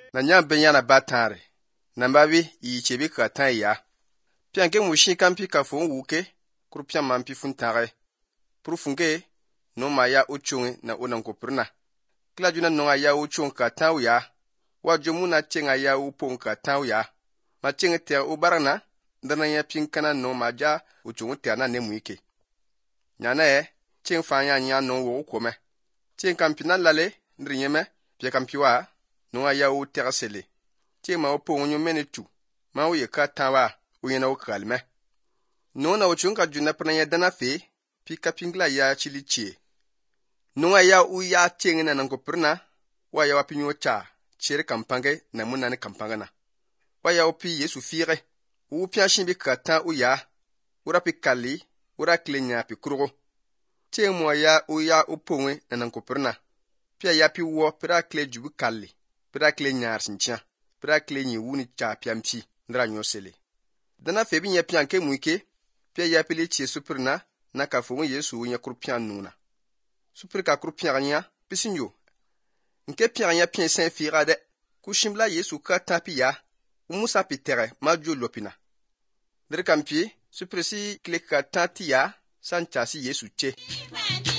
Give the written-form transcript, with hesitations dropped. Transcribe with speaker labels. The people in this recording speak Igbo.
Speaker 1: na nyam benyana batare na mbabi yi chebe ka tan ya pian ke mushi kampi ka fo wuke kru pian mampi funtare pro funge no maya ochung na onan ko prna kla juna no ya ochung ka tan ya wa jomuna chenga ya upon ka tan ya ma chenga te o barana ndana ya pin kana no maja ochung te na ne muike nyana cheng fa nya no wo ko me cheng kampi na lale ndrinyeme pia kampi wa no ya o terasele cheng ma opon nyu menitu ma o ye ka tan wa o yena o kalme no na ochung ka juna prna ya dana fe pika pingla ya chilichi no ya u ya cheng na ngo prna wa ya wapinyo cha chere kampange na munane kampangana wa ya opi Yesu fire u pia shimbi kata u ya ura pikali ura klenya pikrugo cheng mo ya u ya upongwe na ngo prna pia ya pi wo pra kle jubu kalli pra kle nyar sincha pra kle nyi wuni cha piampi ndra nyosele dana febi nya pian ke muike pia ya pili chi suprna na ka fo Yesu nya kurpian nuna supri ka kurpian nya pisinyo nke pian nya pian sen fira de ku shimbla Yesu ka tapi ya umusa pitere ma jo lopina der kampi supri si kleka tati ya sancha si Yesu che